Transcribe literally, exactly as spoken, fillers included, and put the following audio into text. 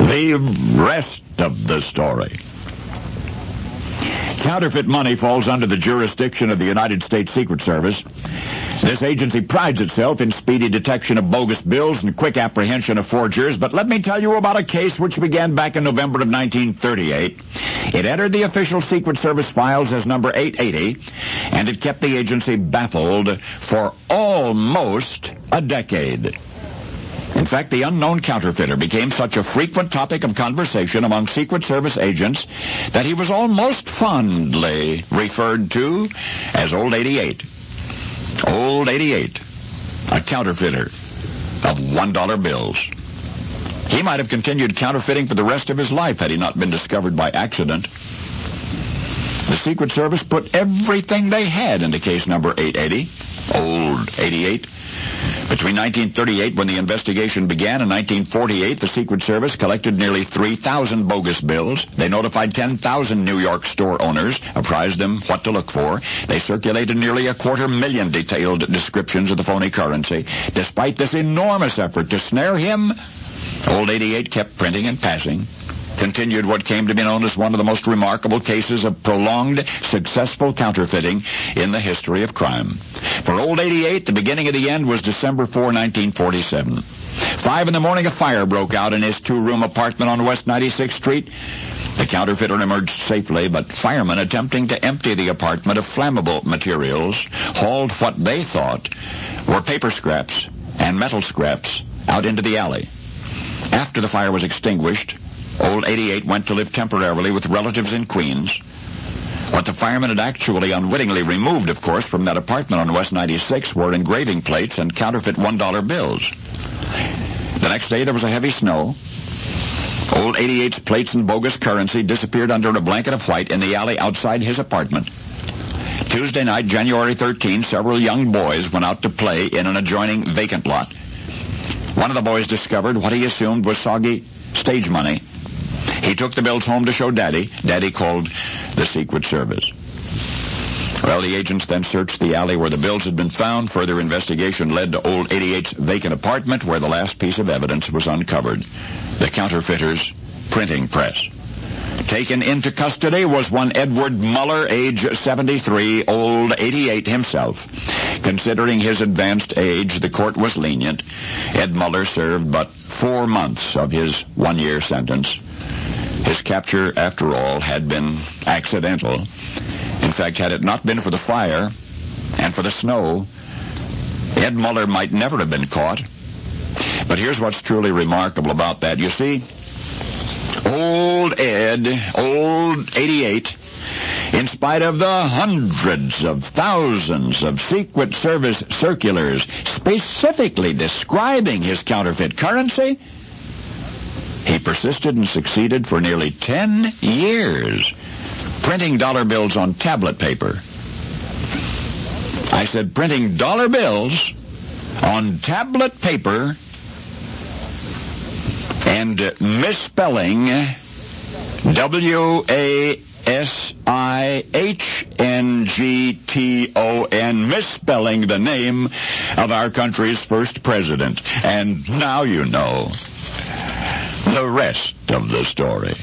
The rest of the story. Counterfeit money falls under the jurisdiction of the United States Secret Service. This agency prides itself in speedy detection of bogus bills and quick apprehension of forgers, but let me tell you about a case which began back in November of nineteen thirty-eight. It entered the official Secret Service files as number eight eighty, and it kept the agency baffled for almost a decade. In fact, the unknown counterfeiter became such a frequent topic of conversation among Secret Service agents that he was almost fondly referred to as Old eighty-eight. Old eighty-eight, a counterfeiter of one dollar bills. He might have continued counterfeiting for the rest of his life had he not been discovered by accident. The Secret Service put everything they had into case number eight eighty, Old eighty-eight. Between nineteen thirty-eight, when the investigation began, and nineteen forty-eight, the Secret Service collected nearly three thousand bogus bills. They notified ten thousand New York store owners, apprised them what to look for. They circulated nearly a quarter million detailed descriptions of the phony currency. Despite this enormous effort to snare him, Old eighty-eight kept printing and passing, continued what came to be known as one of the most remarkable cases of prolonged, successful counterfeiting in the history of crime. For Old eighty-eight, the beginning of the end was December fourth, nineteen forty-seven. Five in the morning, a fire broke out in his two-room apartment on West ninety-sixth Street. The counterfeiter emerged safely, but firemen attempting to empty the apartment of flammable materials hauled what they thought were paper scraps and metal scraps out into the alley. After the fire was extinguished, Old eighty-eight went to live temporarily with relatives in Queens. What the firemen had actually unwittingly removed, of course, from that apartment on West ninety-sixth were engraving plates and counterfeit one dollar bills. The next day there was a heavy snow. Old eighty-eight's plates and bogus currency disappeared under a blanket of white in the alley outside his apartment. Tuesday night, January thirteenth, several young boys went out to play in an adjoining vacant lot. One of the boys discovered what he assumed was soggy stage money. He took the bills home to show Daddy. Daddy called the Secret Service. Well, the agents then searched the alley where the bills had been found. Further investigation led to Old eighty-eight's vacant apartment, where the last piece of evidence was uncovered: the counterfeiter's printing press. Taken into custody was one Edward Muller, age seventy-three, Old eighty-eight himself. Considering his advanced age, the court was lenient. Ed Muller served but four months of his one-year sentence. His capture, after all, had been accidental. In fact, had it not been for the fire and for the snow, Ed Muller might never have been caught. But here's what's truly remarkable about that. You see, Old Ed, Old eighty-eight, in spite of the hundreds of thousands of Secret Service circulars specifically describing his counterfeit currency, he persisted and succeeded for nearly ten years, printing dollar bills on tablet paper. I said printing dollar bills on tablet paper and misspelling W A S I H N G T O N, misspelling the name of our country's first president. And now you know the rest of the story.